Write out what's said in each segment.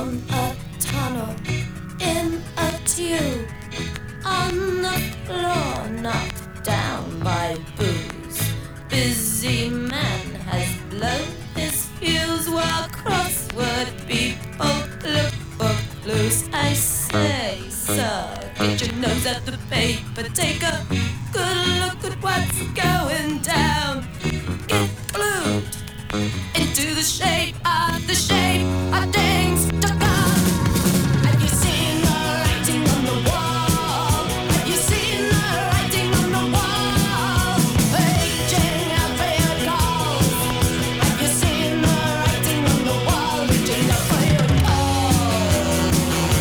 down a tunnel in a tube, on the floor knocked down by booze. Busy man has blown his fuse while crossword people look for clues. I say, sir, get your nose at the paper, take a good look at what's going down. Get glued into the shape of the shape of things to come. Have you seen the writing on the wall? Have you seen the writing on the wall? Reaching out for your calls. Have you seen the writing on the wall? Reaching out for your calls.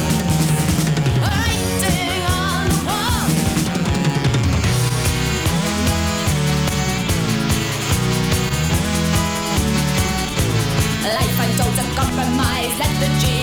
Writing on the wall. Life untold to compromise, lethargy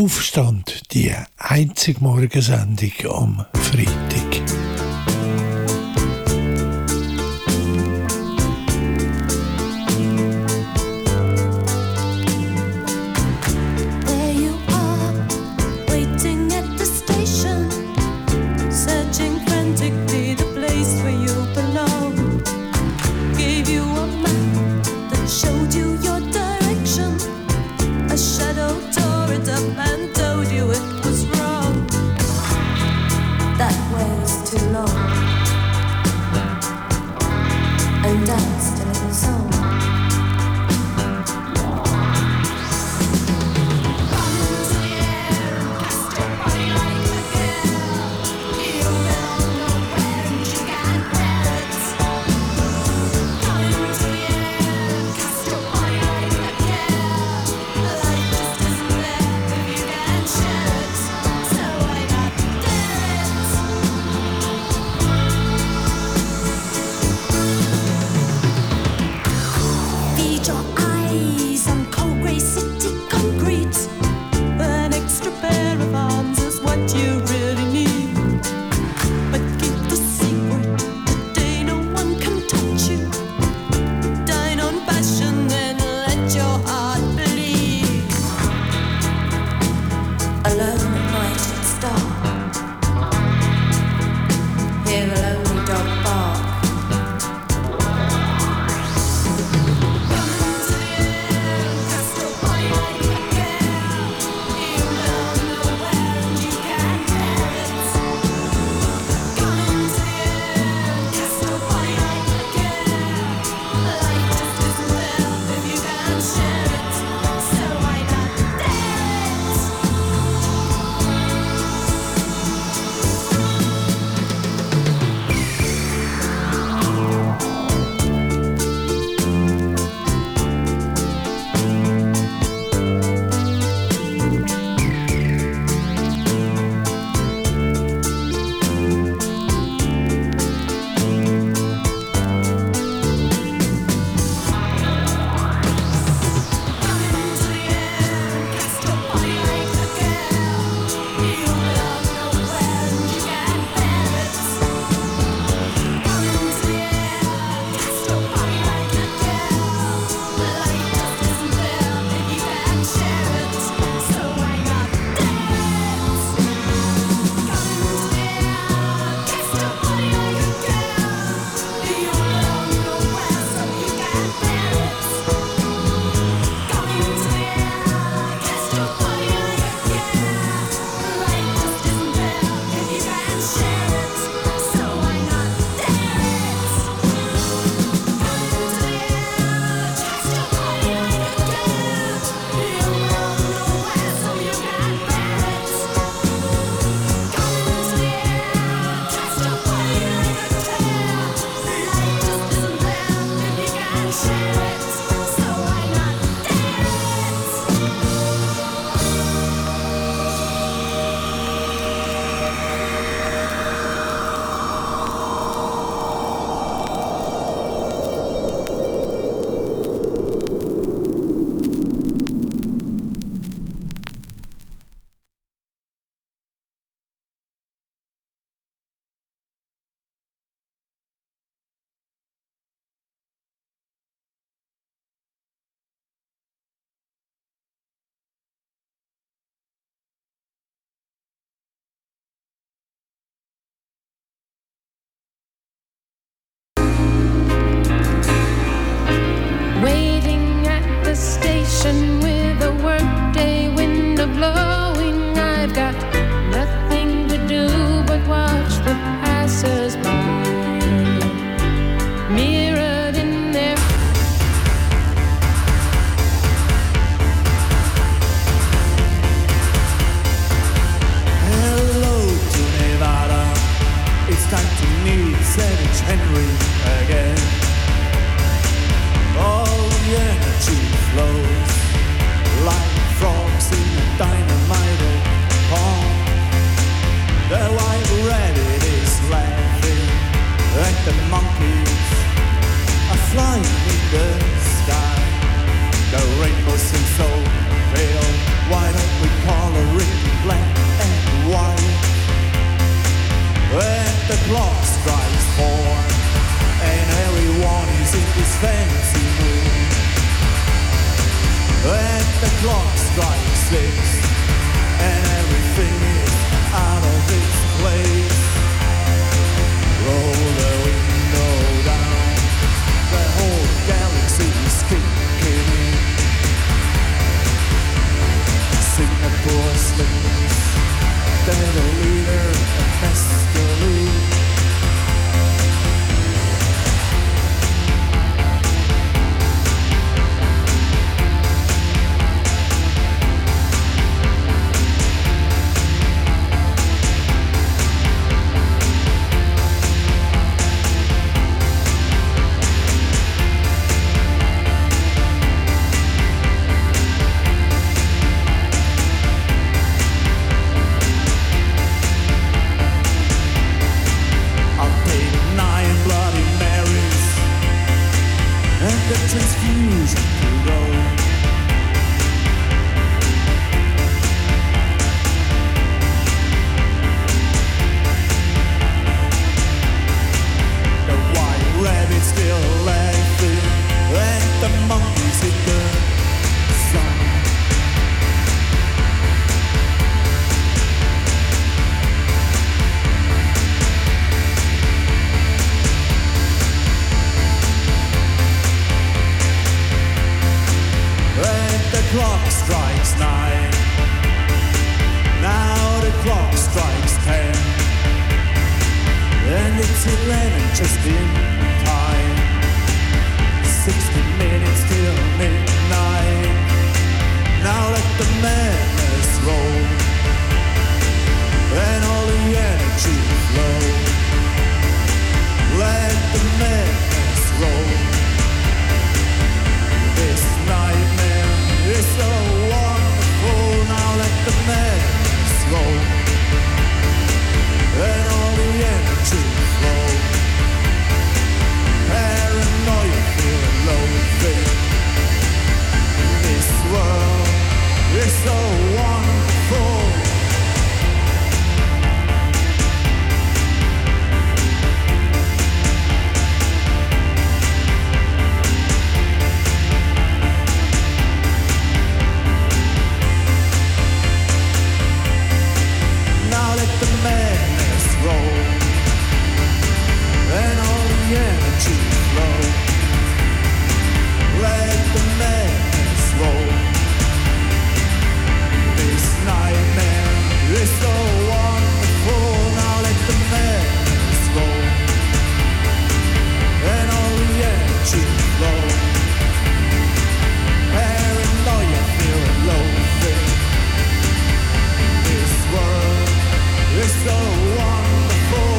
Aufstand, die einzige Morgensendung am Freitag. clock strikes 6 and everything is out of its place. Roll the window down, the whole galaxy is kicking in. Singapore slips, they're the leader of mescaline. Transfusion to go. The white rabbit still laughing, and the monkeys hit the sun. Clock strikes 9. Now the clock strikes 10. And it's 11 just in time. 60 minutes till midnight. Now let the madness roll, and all the energy flow. Let the madness roll. This nightmare is so wonderful. Now let the madness roll, and all the energy flow. Paranoia, feeling low-fit. This world is so wonderful. Madness roll, and all the energy flow. Let the madness roll. This nightmare is so wonderful. Now let the madness roll, and all the energy flow. Paranoia, feeling low-fit. This world is so wonderful.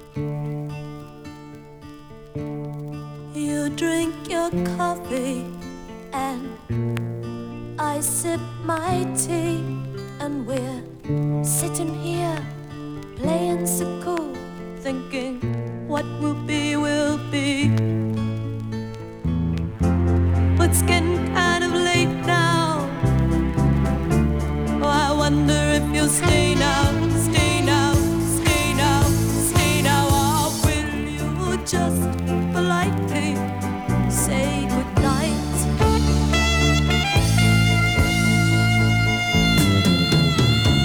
You drink your coffee and I sip my tea, and we're sitting here playing so cool, thinking what will be will be. But it's getting kind of late now. Oh, I wonder if you'll stay now, stay now, stay now, stay now. Or will you just politely say goodnight?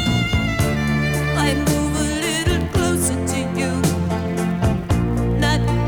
I move a little closer to you, not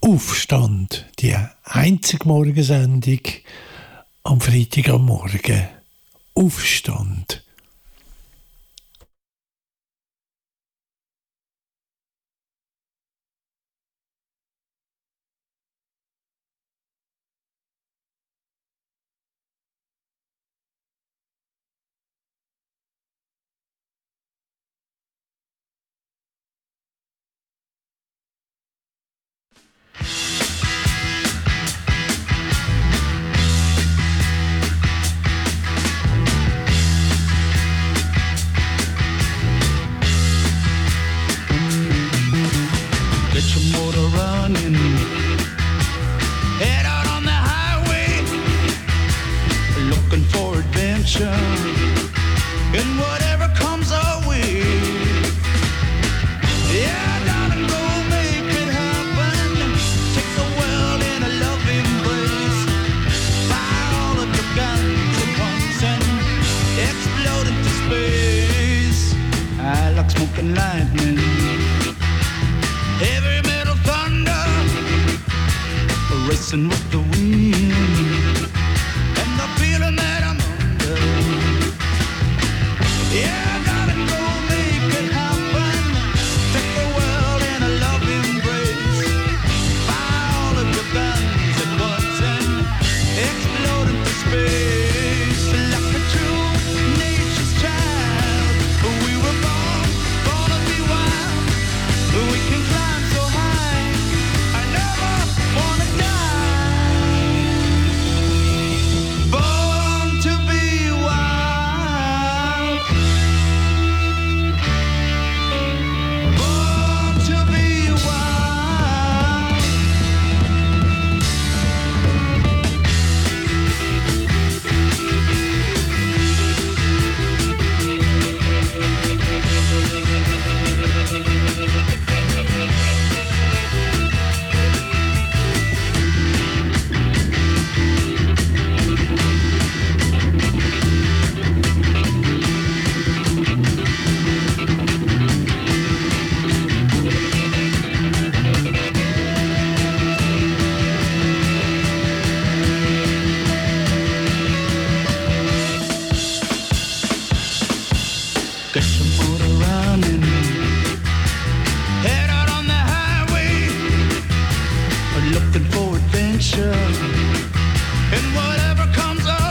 Aufstand, die einzige Morgensendung am Freitag am Morgen. Aufstand. Get your motor running. Head out on the highway, looking for adventure. And whatever comes our way. Yeah, darling, go make it happen. Take the world in a loving embrace. Fire all of your guns at once and explode into space. I like smoking lightning. Heavy metal thunder, racing with the wind, and the feeling that I'm under. Yeah, gotta go make it happen. Take the world in a loving embrace. Fire all of your guns at once and explode into space. Like a true nature's child, we were born to be wild. We can climb so high, I never wanna die. Born to be wild. Born to be wild. Get your motor running. Head out on the highway, looking for adventure. And whatever comes up.